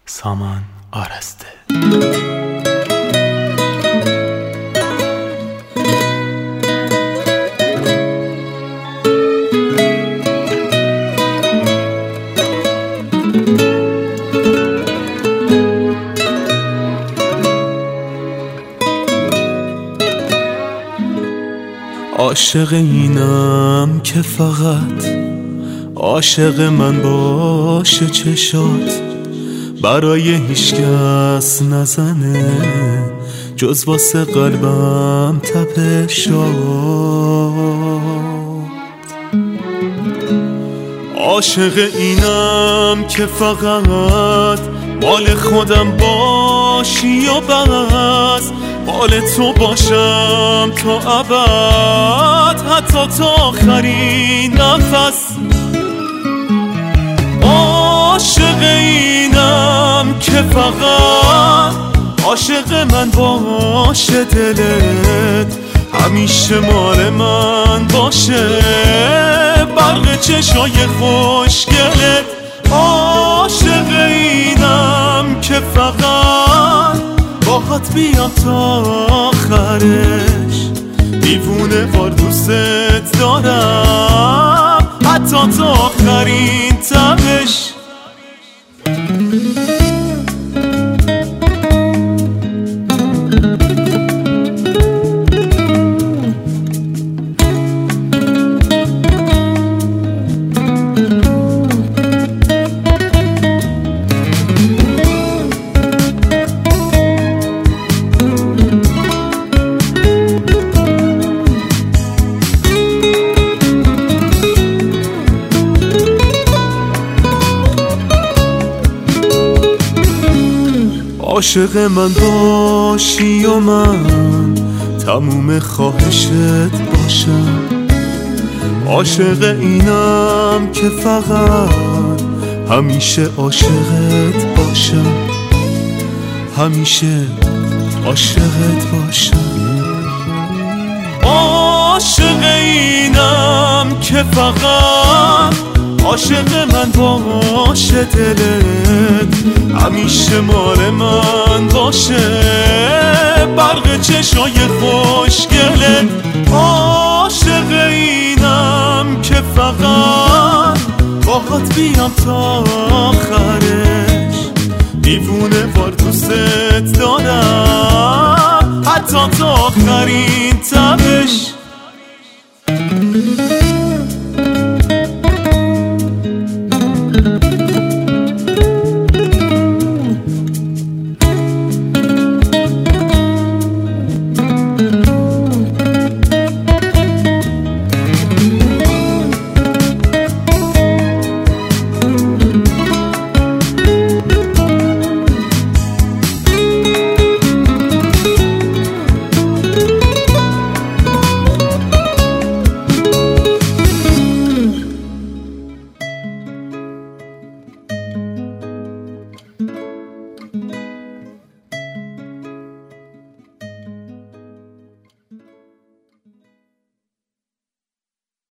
سامان آرسته. عاشق اینم که فقط عاشق من باشه، چشات برای هیچ کس نزنه جز واسه قلبم تپشات. عاشق اینم که فقط مال خودم باشی و بس مال تو باشم تا ابد، حتی تا آخرین نفس. عاشق اینم که فقط عاشق من باشه، دلت همیشه مال من باشه، برق چشای خوشگلت. عاشق اینم که فقط باهات بیام تا آخرش، دیوونه وار دوست دارم حتی تا آخرین تبش. عاشق من باشی و من تموم خواهشت باشم. عاشق اینم که فقط همیشه عاشقت باشم، همیشه عاشقت باشم. عاشق اینم که فقط عاشق من باشه، دلت همیشه مال من باشه، برق چشای خوشگلت. عاشق اینم که فقط باهات بیام تا آخرش، دیوونه وار دوست دارم حتی تا آخرین تبش.